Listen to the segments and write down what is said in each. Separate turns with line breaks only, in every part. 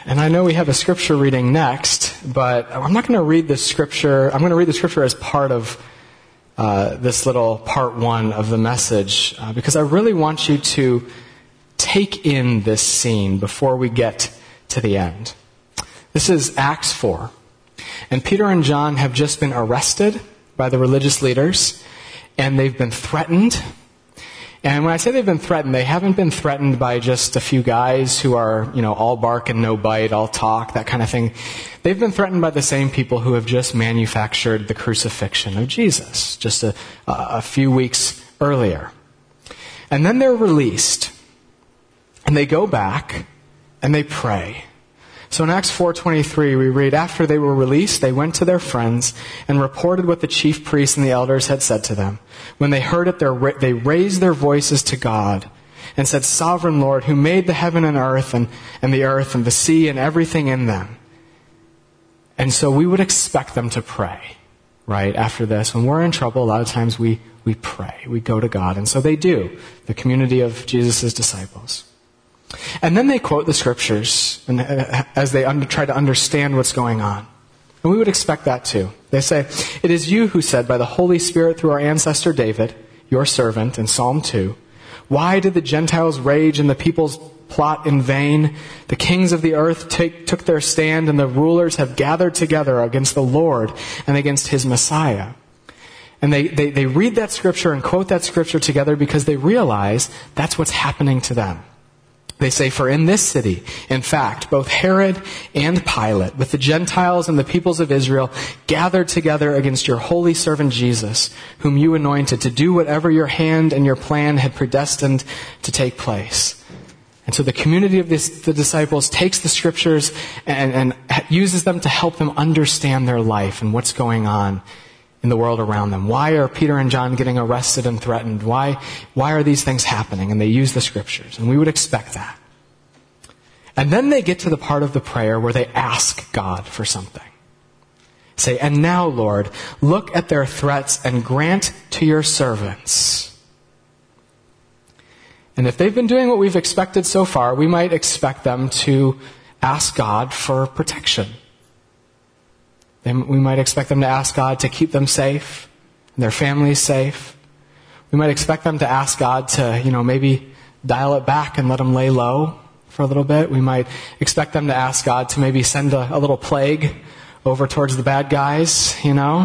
And I know we have a scripture reading next, but I'm not going to read the scripture. I'm going to read the scripture as part of this little part one of the message, because I really want you to take in this scene before we get to the end. This is Acts 4. And Peter and John have just been arrested by the religious leaders, and they've been threatened. And when I say they've been threatened, they haven't been threatened by just a few guys who are, all bark and no bite, all talk, that kind of thing. They've been threatened by the same people who have just manufactured the crucifixion of Jesus just a few weeks earlier. And then they're released, and they go back, and they pray. So in Acts 4:23, we read, after they were released, they went to their friends and reported what the chief priests and the elders had said to them. When they heard it, they raised their voices to God and said, Sovereign Lord, who made the heaven and earth and the earth and the sea and everything in them. And so we would expect them to pray, right? After this, when we're in trouble, a lot of times we pray. We go to God. And so they do, the community of Jesus' disciples. And then they quote the scriptures as they try to understand what's going on. And we would expect that too. They say, it is you who said by the Holy Spirit through our ancestor David, your servant, in Psalm 2, why did the Gentiles rage and the peoples plot in vain? The kings of the earth took their stand, and the rulers have gathered together against the Lord and against his Messiah. And they read that scripture and quote that scripture together because they realize that's what's happening to them. They say, for in this city, in fact, both Herod and Pilate, with the Gentiles and the peoples of Israel, gathered together against your holy servant Jesus, whom you anointed to do whatever your hand and your plan had predestined to take place. And so the community of the disciples takes the scriptures and uses them to help them understand their life and what's going on in the world around them. Why are Peter and John getting arrested and threatened? Why are these things happening? And they use the scriptures. And we would expect that. And then they get to the part of the prayer where they ask God for something. Say, and now, Lord, look at their threats and grant to your servants. And if they've been doing what we've expected so far, we might expect them to ask God for protection. We might expect them to ask God to keep them safe, and their families safe. We might expect them to ask God to, maybe dial it back and let them lay low for a little bit. We might expect them to ask God to maybe send a little plague over towards the bad guys, And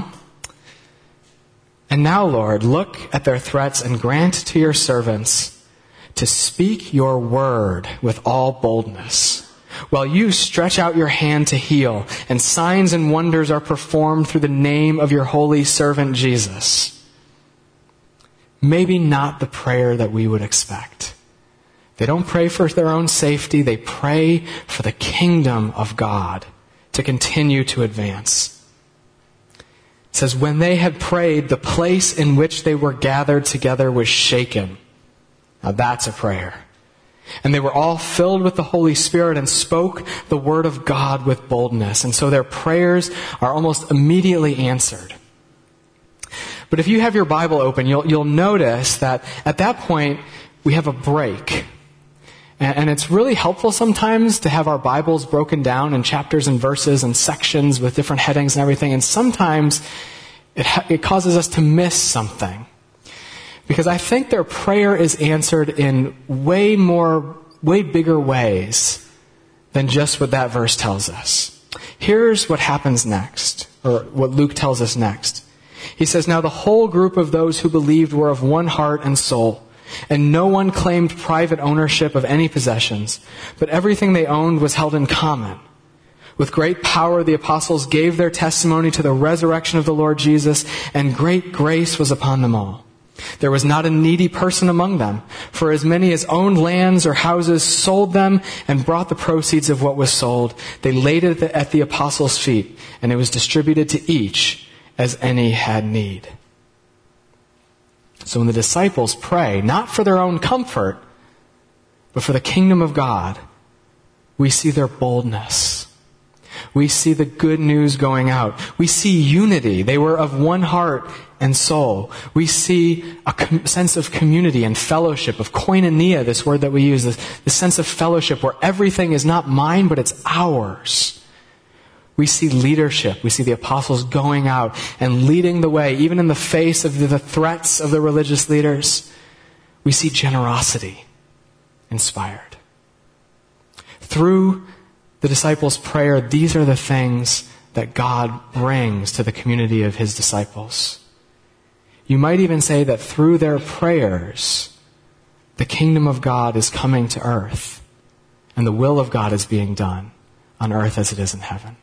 now, Lord, look at their threats and grant to your servants to speak your word with all boldness, while you stretch out your hand to heal, and signs and wonders are performed through the name of your holy servant Jesus. Maybe not the prayer that we would expect. They don't pray for their own safety. They pray for the kingdom of God to continue to advance. It says, when they had prayed, the place in which they were gathered together was shaken. Now that's a prayer. And they were all filled with the Holy Spirit and spoke the word of God with boldness. And so their prayers are almost immediately answered. But if you have your Bible open, you'll notice that at that point we have a break. And it's really helpful sometimes to have our Bibles broken down in chapters and verses and sections with different headings and everything. And sometimes it causes us to miss something. Because I think their prayer is answered in way bigger ways than just what that verse tells us. Here's what happens next, or what Luke tells us next. He says, now the whole group of those who believed were of one heart and soul, and no one claimed private ownership of any possessions, but everything they owned was held in common. With great power, the apostles gave their testimony to the resurrection of the Lord Jesus, and great grace was upon them all. There was not a needy person among them, for as many as owned lands or houses sold them and brought the proceeds of what was sold. They laid it at the apostles' feet, and it was distributed to each as any had need. So when the disciples pray, not for their own comfort, but for the kingdom of God, we see their boldness. We see the good news going out. We see unity. They were of one heart and soul. We see a sense of community and fellowship, of koinonia, this word that we use, this sense of fellowship where everything is not mine, but it's ours. We see leadership. We see the apostles going out and leading the way, even in the face of the threats of the religious leaders. We see generosity inspired. Through the disciples' prayer, these are the things that God brings to the community of his disciples. You might even say that through their prayers, the kingdom of God is coming to earth, and the will of God is being done on earth as it is in heaven.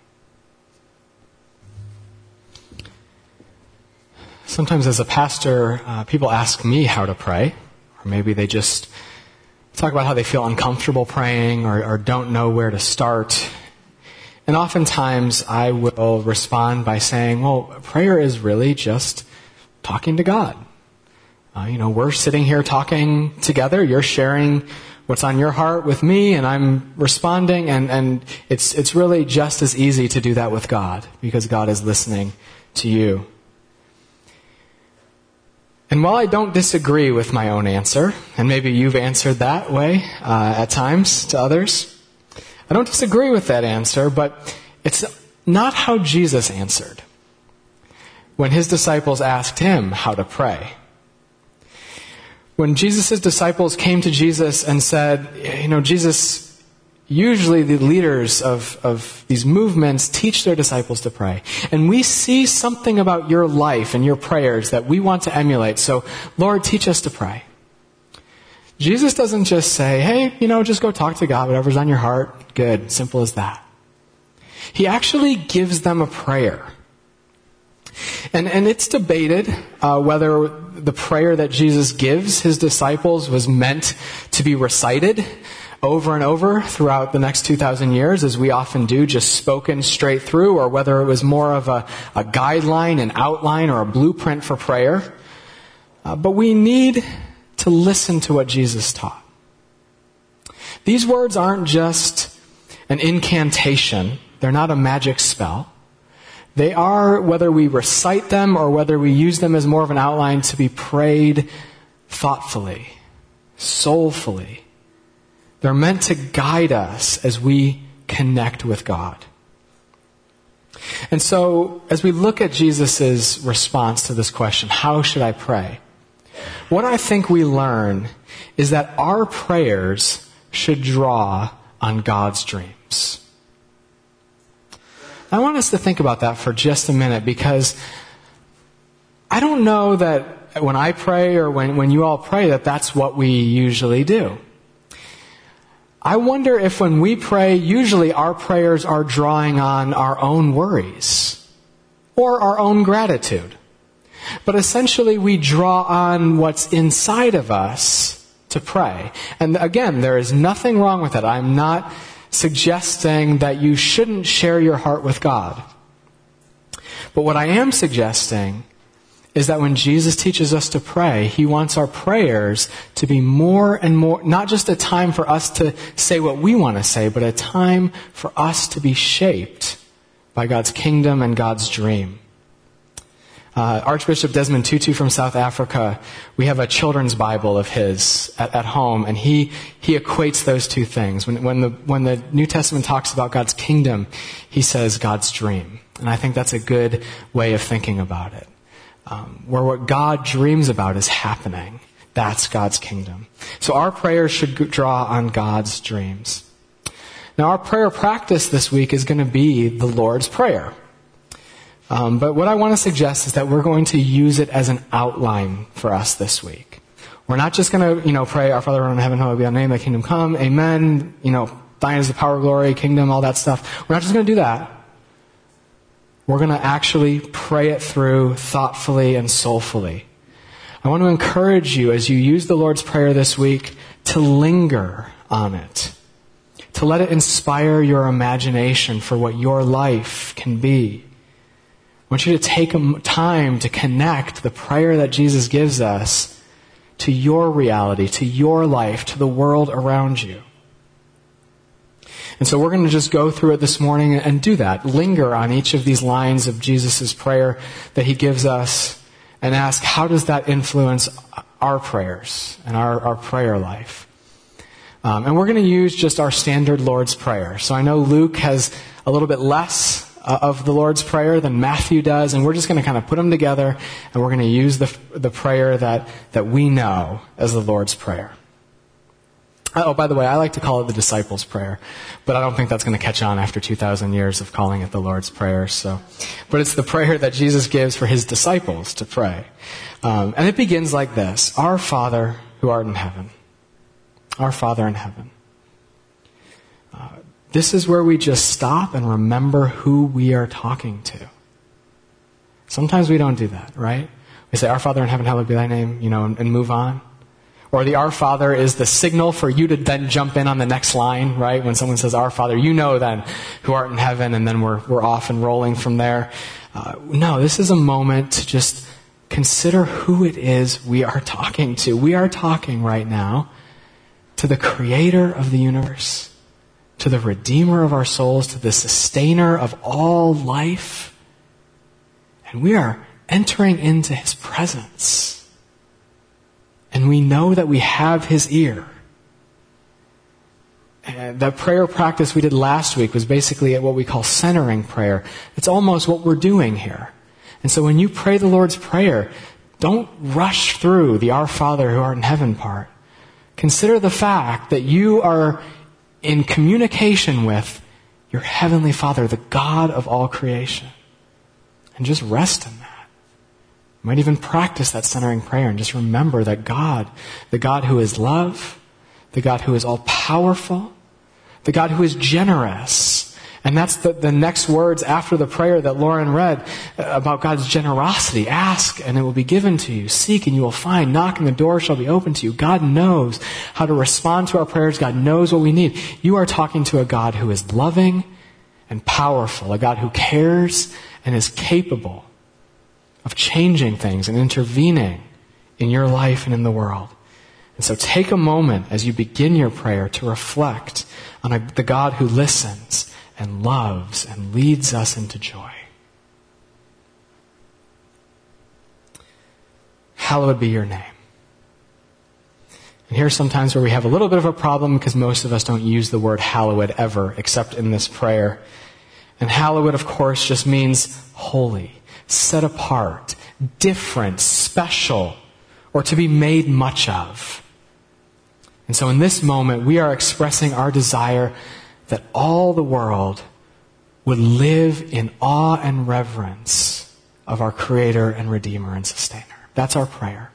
Sometimes as a pastor, people ask me how to pray, or maybe they just talk about how they feel uncomfortable praying or don't know where to start. And oftentimes I will respond by saying, well, prayer is really just talking to God. We're sitting here talking together. You're sharing what's on your heart with me, and I'm responding, and it's really just as easy to do that with God, because God is listening to you. And while I don't disagree with my own answer, and maybe you've answered that way at times to others, I don't disagree with that answer, but it's not how Jesus answered when his disciples asked him how to pray. When Jesus' disciples came to Jesus and said, Jesus, usually the leaders of these movements teach their disciples to pray. And we see something about your life and your prayers that we want to emulate. So, Lord, teach us to pray. Jesus doesn't just say, hey, just go talk to God, whatever's on your heart. Good, simple as that. He actually gives them a prayer. And it's debated whether the prayer that Jesus gives his disciples was meant to be recited over and over throughout the next 2,000 years, as we often do, just spoken straight through, or whether it was more of a guideline, an outline, or a blueprint for prayer. But we need to listen to what Jesus taught. These words aren't just an incantation. They're not a magic spell. They are, whether we recite them or whether we use them as more of an outline, to be prayed thoughtfully, soulfully. They're meant to guide us as we connect with God. And so, as we look at Jesus' response to this question, how should I pray? What I think we learn is that our prayers should draw on God's dreams. I want us to think about that for just a minute, because I don't know that when I pray or when you all pray that that's what we usually do. I wonder if when we pray, usually our prayers are drawing on our own worries or our own gratitude. But essentially we draw on what's inside of us to pray. And again, there is nothing wrong with it. I'm not suggesting that you shouldn't share your heart with God. But what I am suggesting is that when Jesus teaches us to pray, he wants our prayers to be more and more, not just a time for us to say what we want to say, but a time for us to be shaped by God's kingdom and God's dream. Archbishop Desmond Tutu from South Africa, we have a children's Bible of his at home, and he equates those two things. When the New Testament talks about God's kingdom, he says God's dream. And I think that's a good way of thinking about it. Where what God dreams about is happening. That's God's kingdom. So our prayers should draw on God's dreams. Now our prayer practice this week is going to be the Lord's Prayer. But what I want to suggest is that we're going to use it as an outline for us this week. We're not just going to, pray, Our Father who art in heaven, hallowed be thy name, thy kingdom come, amen, thine is the power, glory, kingdom, all that stuff. We're not just going to do that. We're going to actually pray it through thoughtfully and soulfully. I want to encourage you, as you use the Lord's Prayer this week, to linger on it, to let it inspire your imagination for what your life can be. I want you to take time to connect the prayer that Jesus gives us to your reality, to your life, to the world around you. And so we're going to just go through it this morning and do that. Linger on each of these lines of Jesus' prayer that he gives us and ask, how does that influence our prayers and our prayer life? And we're going to use just our standard Lord's Prayer. So I know Luke has a little bit less of the Lord's Prayer than Matthew does, and we're just going to kind of put them together, and we're going to use the prayer that we know as the Lord's Prayer. Oh, by the way, I like to call it the disciples' prayer, but I don't think that's going to catch on after 2,000 years of calling it the Lord's Prayer. But it's the prayer that Jesus gives for his disciples to pray. And it begins like this: Our Father who art in heaven. Our Father in heaven. This is where we just stop and remember who we are talking to. Sometimes we don't do that, right? We say, Our Father in heaven, hallowed be thy name, and move on. Or the Our Father is the signal for you to then jump in on the next line, right? When someone says, Our Father, you know then who art in heaven, and then we're off and rolling from there. No, this is a moment to just consider who it is we are talking to. We are talking right now to the Creator of the universe, to the Redeemer of our souls, to the Sustainer of all life. And we are entering into his presence. And we know that we have his ear. And that prayer practice we did last week was basically what we call centering prayer. It's almost what we're doing here. And so when you pray the Lord's Prayer, don't rush through the Our Father who art in heaven part. Consider the fact that you are in communication with your Heavenly Father, the God of all creation. And just rest in that. You might even practice that centering prayer and just remember that God, the God who is love, the God who is all-powerful, the God who is generous. And that's the next words after the prayer that Lauren read about God's generosity. Ask and it will be given to you. Seek and you will find. Knock and the door shall be opened to you. God knows how to respond to our prayers. God knows what we need. You are talking to a God who is loving and powerful, a God who cares and is capable of changing things and intervening in your life and in the world. And so take a moment as you begin your prayer to reflect on the God who listens and loves and leads us into joy. Hallowed be your name. And here's sometimes where we have a little bit of a problem because most of us don't use the word hallowed ever except in this prayer. And hallowed, of course, just means holy, set apart, different, special, or to be made much of. And so in this moment, we are expressing our desire that all the world would live in awe and reverence of our Creator and Redeemer and Sustainer. That's our prayer.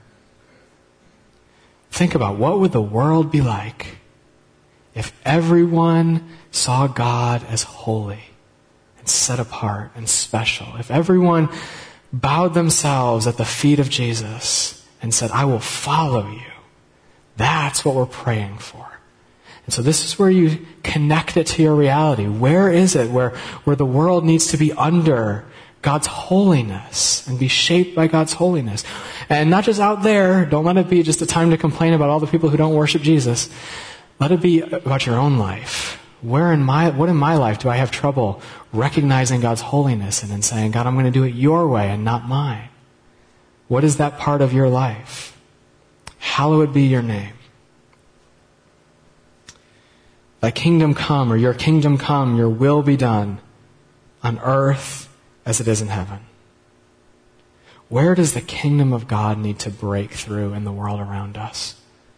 Think about what would the world be like if everyone saw God as holy and set apart and special. If everyone bowed themselves at the feet of Jesus and said, I will follow you. That's what we're praying for. And so this is where you connect it to your reality. Where is it where the world needs to be under God's holiness and be shaped by God's holiness? And not just out there. Don't let it be just a time to complain about all the people who don't worship Jesus. Let it be about your own life. What in my life do I have trouble recognizing God's holiness and then saying, God, I'm going to do it your way and not mine? What is that part of your life? Hallowed be your name. Thy kingdom come, or your kingdom come, your will be done on earth as it is in heaven. Where does the kingdom of God need to break through in the world around us?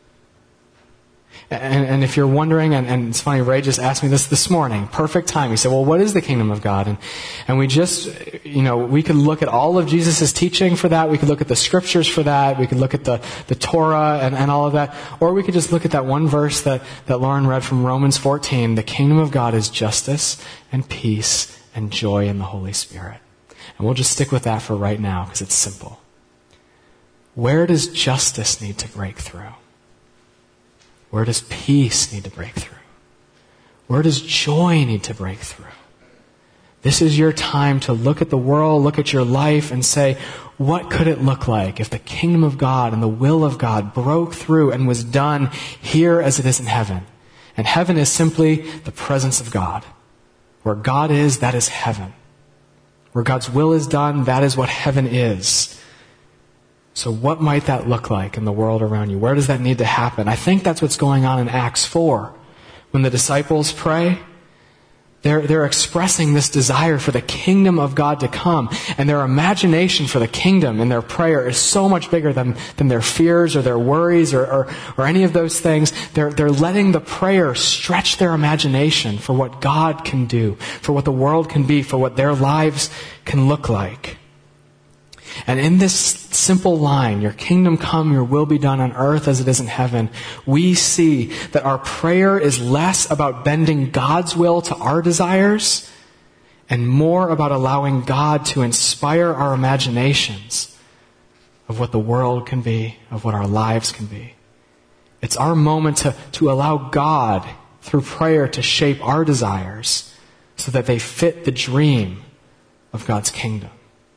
And if you're wondering, and it's funny, Ray just asked me this morning, perfect time. He said, well, what is the kingdom of God? And we just, we could look at all of Jesus' teaching for that. We could look at the scriptures for that. We could look at the Torah and all of that. Or we could just look at that one verse that Lauren read from Romans 14. The kingdom of God is justice and peace and joy in the Holy Spirit. And we'll just stick with that for right now because it's simple. Where does justice need to break through? Where does peace need to break through? Where does joy need to break through? This is your time to look at the world, look at your life, and say, what could it look like if the kingdom of God and the will of God broke through and was done here as it is in heaven? And heaven is simply the presence of God. Where God is, that is heaven. Where God's will is done, that is what heaven is. So what might that look like in the world around you? Where does that need to happen? I think that's what's going on in Acts 4. When the disciples pray, they're expressing this desire for the kingdom of God to come. And their imagination for the kingdom in their prayer is so much bigger than their fears or their worries or any of those things. They're letting the prayer stretch their imagination for what God can do, for what the world can be, for what their lives can look like. And in this simple line, your kingdom come, your will be done on earth as it is in heaven, we see that our prayer is less about bending God's will to our desires and more about allowing God to inspire our imaginations of what the world can be, of what our lives can be. It's our moment to allow God, through prayer, to shape our desires so that they fit the dream of God's kingdom.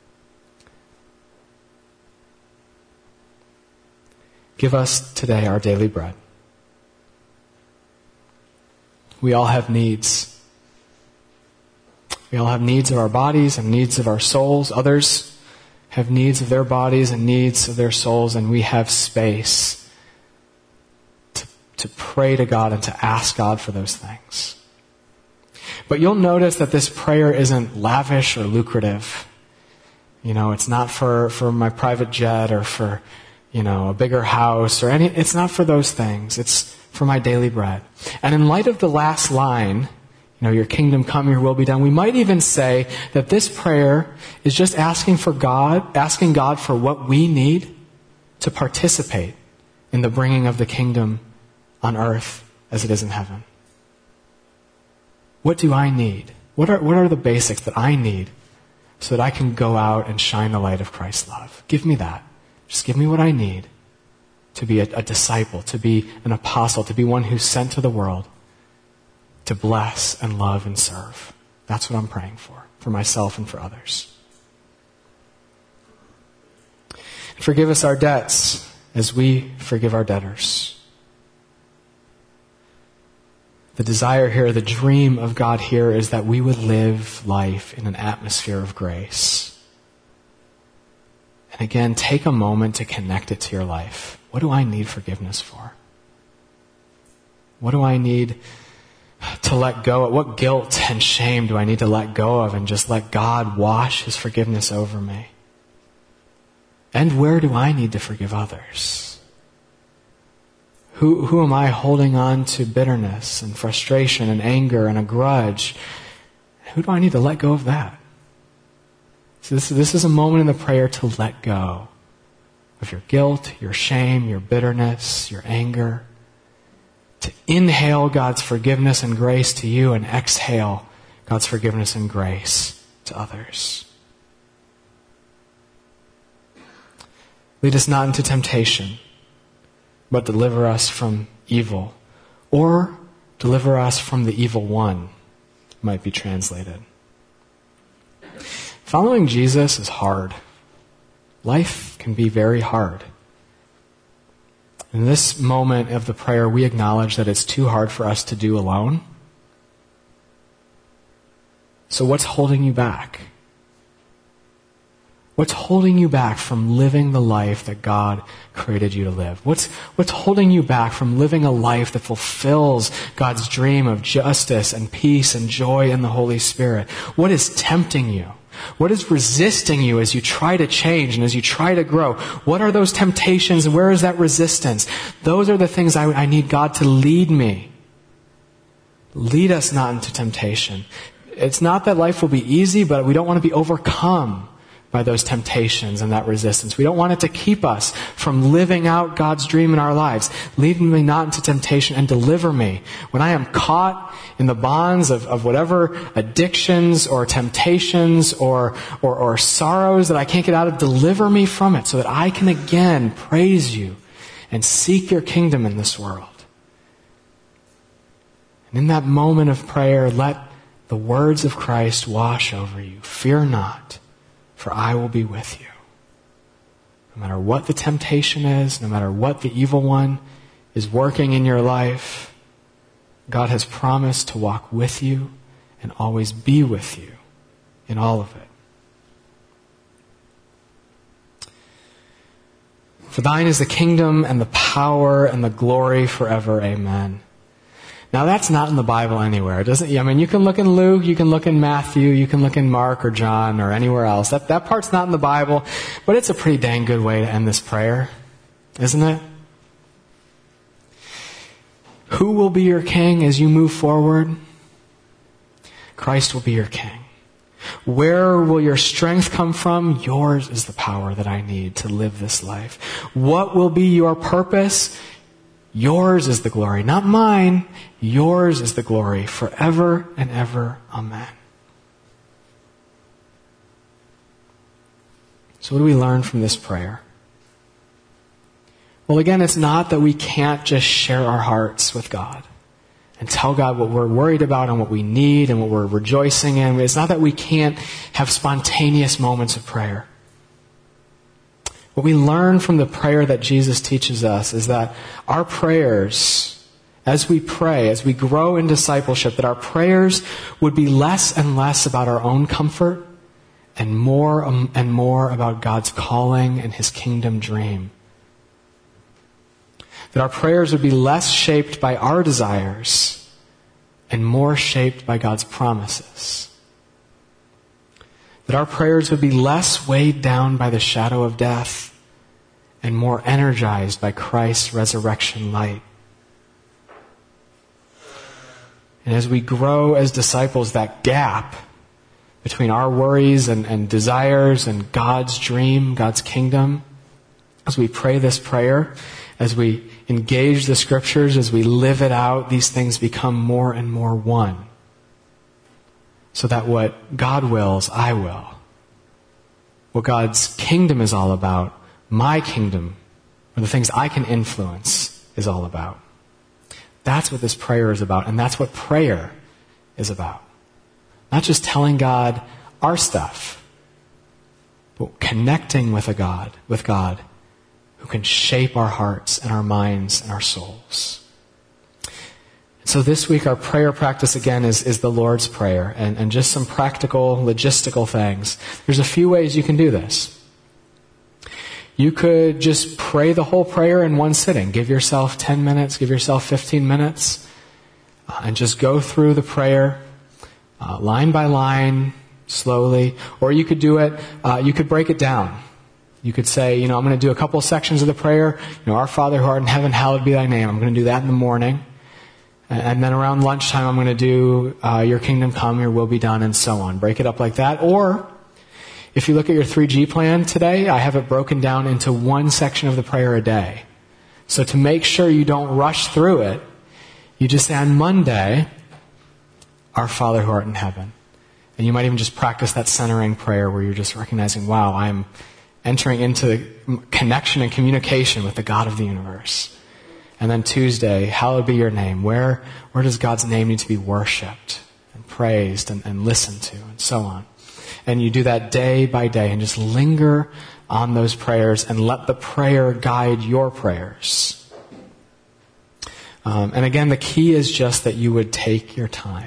Give us today our daily bread. We all have needs. We all have needs of our bodies and needs of our souls. Others have needs of their bodies and needs of their souls, and we have space to pray to God and to ask God for those things. But you'll notice that this prayer isn't lavish or lucrative. It's not for my private jet or for a bigger house or it's not for those things. It's for my daily bread. And in light of the last line, your kingdom come, your will be done, we might even say that this prayer is just asking God for what we need to participate in the bringing of the kingdom on earth as it is in heaven. What do I need? What are the basics that I need so that I can go out and shine the light of Christ's love? Give me that. Just give me what I need to be a disciple, to be an apostle, to be one who's sent to the world to bless and love and serve. That's what I'm praying for myself and for others. Forgive us our debts as we forgive our debtors. The desire here, the dream of God here is that we would live life in an atmosphere of grace. And again, take a moment to connect it to your life. What do I need forgiveness for? What do I need to let go of? What guilt and shame do I need to let go of and just let God wash His forgiveness over me? And where do I need to forgive others? Who am I holding on to bitterness and frustration and anger and a grudge? Who do I need to let go of that? So this is a moment in the prayer to let go of your guilt, your shame, your bitterness, your anger. To inhale God's forgiveness and grace to you and exhale God's forgiveness and grace to others. Lead us not into temptation, but deliver us from evil. Or deliver us from the evil one, might be translated. Following Jesus is hard. Life can be very hard. In this moment of the prayer, we acknowledge that it's too hard for us to do alone. So what's holding you back? What's holding you back from living the life that God created you to live? What's holding you back from living a life that fulfills God's dream of justice and peace and joy in the Holy Spirit? What is tempting you? What is resisting you as you try to change and as you try to grow? What are those temptations and where is that resistance? Those are the things I need God to lead me. Lead us not into temptation. It's not that life will be easy, but we don't want to be overcome by those temptations and that resistance. We don't want it to keep us from living out God's dream in our lives. Lead me not into temptation and deliver me. When I am caught in the bonds of whatever addictions or temptations or sorrows that I can't get out of, deliver me from it so that I can again praise you and seek your kingdom in this world. And in that moment of prayer, let the words of Christ wash over you. Fear not, for I will be with you. No matter what the temptation is, no matter what the evil one is working in your life, God has promised to walk with you and always be with you in all of it. For thine is the kingdom and the power and the glory forever. Amen. Now that's not in the Bible anywhere. It doesn't. I mean, you can look in Luke, you can look in Matthew, you can look in Mark or John or anywhere else. That part's not in the Bible, but it's a pretty dang good way to end this prayer, isn't it? Who will be your king as you move forward? Christ will be your king. Where will your strength come from? Yours is the power that I need to live this life. What will be your purpose? Yours is the glory, not mine. Yours is the glory forever and ever. Amen. So what do we learn from this prayer? Well, again, it's not that we can't just share our hearts with God and tell God what we're worried about and what we need and what we're rejoicing in. It's not that we can't have spontaneous moments of prayer. What we learn from the prayer that Jesus teaches us is that our prayers, as we pray, as we grow in discipleship, that our prayers would be less and less about our own comfort and more about God's calling and His kingdom dream. That our prayers would be less shaped by our desires and more shaped by God's promises. That our prayers would be less weighed down by the shadow of death and more energized by Christ's resurrection light. And as we grow as disciples, that gap between our worries and desires and God's dream, God's kingdom, as we pray this prayer, as we engage the Scriptures, as we live it out, these things become more and more one. So that what God wills, I will. What God's kingdom is all about, my kingdom, or the things I can influence, is all about. That's what this prayer is about, and that's what prayer is about. Not just telling God our stuff, but connecting with God who can shape our hearts and our minds and our souls. So this week our prayer practice again is the Lord's Prayer and just some practical, logistical things. There's a few ways you can do this. You could just pray the whole prayer in one sitting. Give yourself 10 minutes, give yourself 15 minutes, and just go through the prayer line by line, slowly. Or you could do it, you could break it down. You could say, I'm going to do a couple of sections of the prayer. Our Father who art in heaven, hallowed be thy name. I'm going to do that in the morning. And then around lunchtime, I'm going to do your kingdom come, your will be done, and so on. Break it up like that. Or if you look at your 3G plan today, I have it broken down into one section of the prayer a day. So to make sure you don't rush through it, you just say on Monday, our Father who art in heaven. And you might even just practice that centering prayer where you're just recognizing, wow, I'm entering into connection and communication with the God of the universe. And then Tuesday, hallowed be your name. Where does God's name need to be worshipped and praised and listened to and so on? And you do that day by day and just linger on those prayers and let the prayer guide your prayers. And again, the key is just that you would take your time.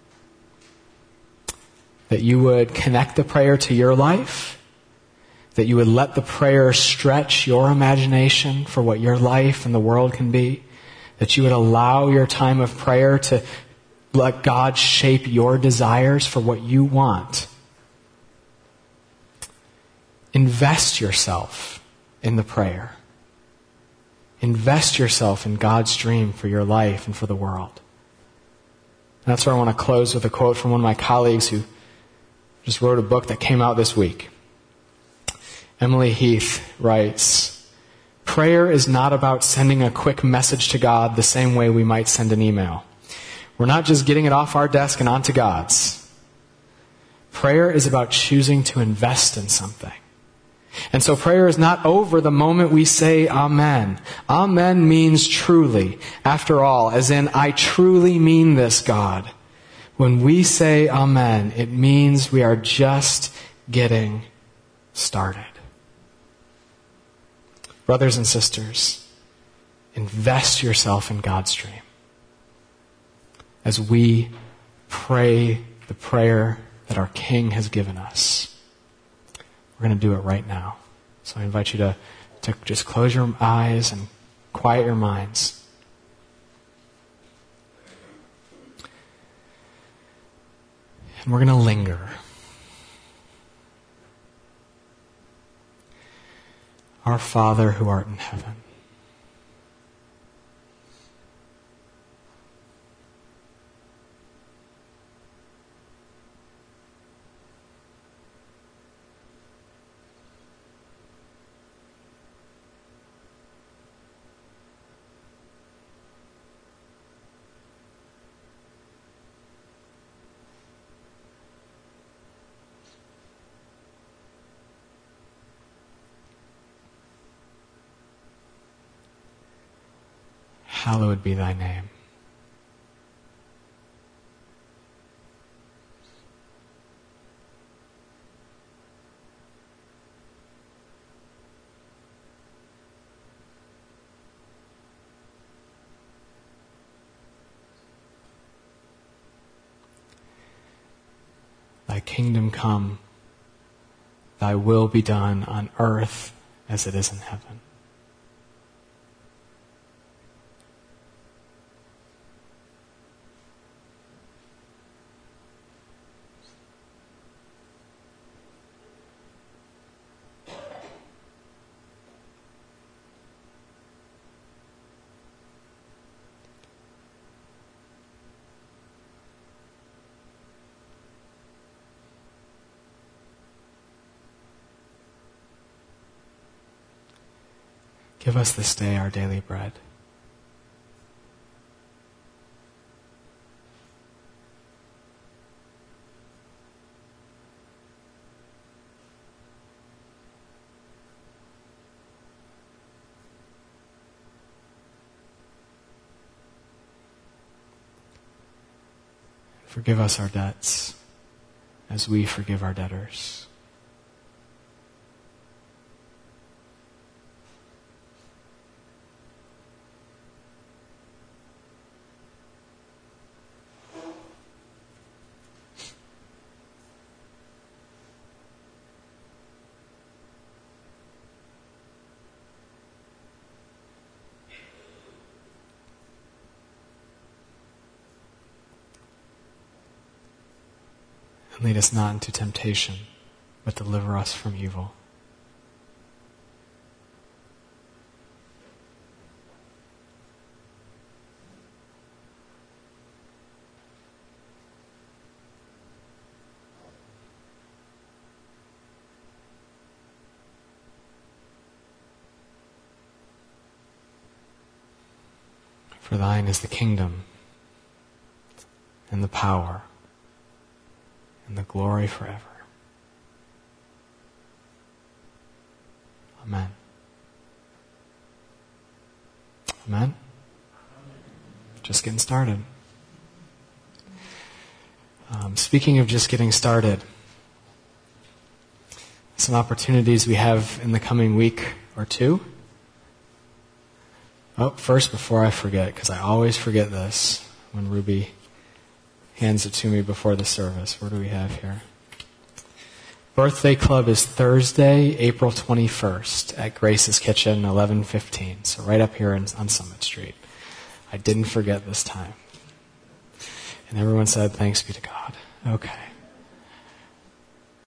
That you would connect the prayer to your life. That you would let the prayer stretch your imagination for what your life and the world can be. That you would allow your time of prayer to let God shape your desires for what you want. Invest yourself in the prayer. Invest yourself in God's dream for your life and for the world. And that's where I want to close with a quote from one of my colleagues who just wrote a book that came out this week. Emily Heath writes, "Prayer is not about sending a quick message to God the same way we might send an email. We're not just getting it off our desk and onto God's. Prayer is about choosing to invest in something. And so prayer is not over the moment we say Amen. Amen means truly, after all, as in I truly mean this, God. When we say Amen, it means we are just getting started." Brothers and sisters, invest yourself in God's dream. as we pray the prayer that our King has given us. We're going to do it right now. So I invite you to just close your eyes and quiet your minds. And we're going to linger. Our Father who art in heaven, hallowed be thy name. Thy kingdom come, thy will be done on earth as it is in heaven. Give us this day our daily bread. Forgive us our debts as we forgive our debtors. And lead us not into temptation, but deliver us from evil. For thine is the kingdom, and the power, and the glory forever. Amen. Amen. Just getting started. Speaking of just getting started, some opportunities we have in the coming week or two. Oh, first, before I forget, because I always forget this when Ruby hands it to me before the service. What do we have here? Birthday Club is Thursday, April 21st at Grace's Kitchen, 11:15. So right up here on Summit Street. I didn't forget this time. And everyone said, thanks be to God. Okay.